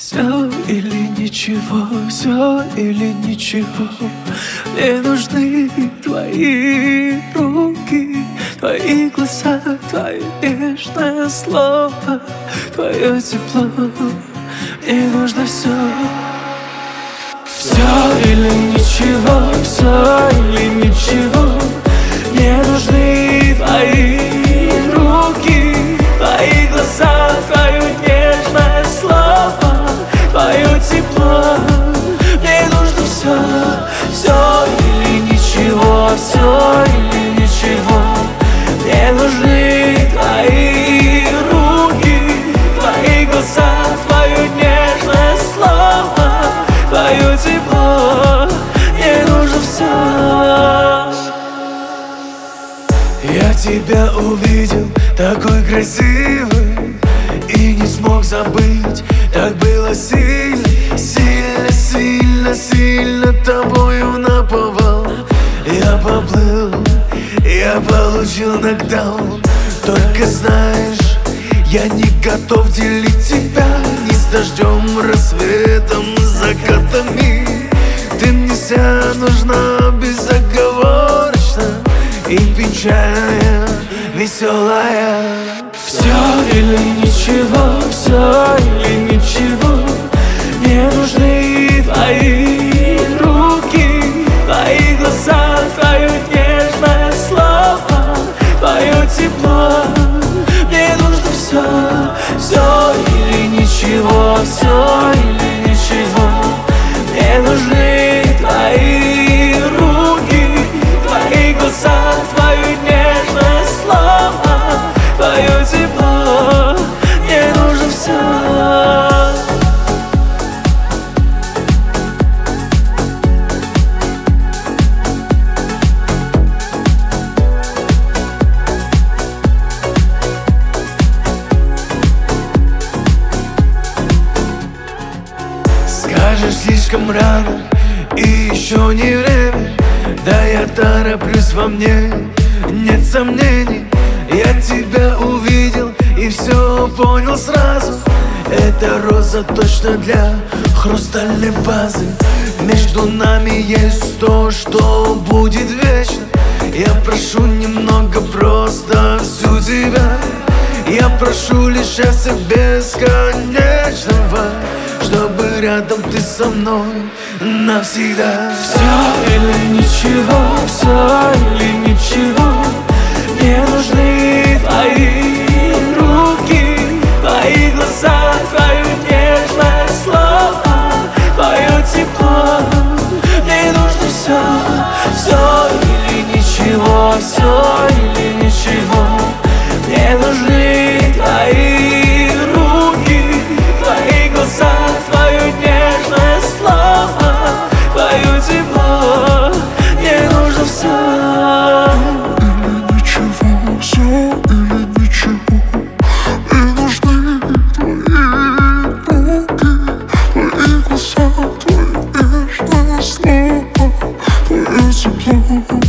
Все или ничего, все или ничего. Мне нужны твои руки, твои глаза, твое нежное слово, твое тепло. Мне нужно все. Все или ничего, все или ничего. Мне нужны твои руки, твои глаза, твое нежное слово, твое тепло. Мне нужно все. Все или ничего, все или ничего. Мне нужны твои руки, твои глаза, твое нежное слово, твое тепло. Мне нужно все. Я тебя увидел такой красивый и не смог забыть. Так было сильно, сильно, сильно, сильно тобою наповал. Я поплыл, я получил нокдаун. Только знаешь, я не готов делить тебя ни с дождем, рассветом, закатами. Ты мне вся нужна безоговорочно и печальная, веселая. Все или ничего, все или ничего. Мне нужны твои руки, твои глаза, твое нежное слово, твое тепло. Мне нужно все. Все или ничего, все или ничего. Мне нужны твои руки, твои глаза, твое нежное слово, твое тепло. Мне нужно все. Скажешь, слишком рано и еще не время. Да я тороплюсь, во мне нет сомнений. Я тебя увидел и все понял сразу. Эта роза точно для хрустальной базы. Между нами есть то, что будет вечно. Я прошу немного, просто всю тебя. Я прошу лишь счастья бесконечного, чтобы рядом ты со мной навсегда. Все или ничего, все или ничего. Мне нужны твои руки, твои глаза, твое нежное слово, твое тепло. Мне нужно все. Все или ничего, все или ничего. Мне нужны твои руки, твои глаза, твое нежное слово, твое тепло. Мне нужно все. Все или ничего. Мне нужны твои руки, твои глаза, твое нежное слово, твое тепло.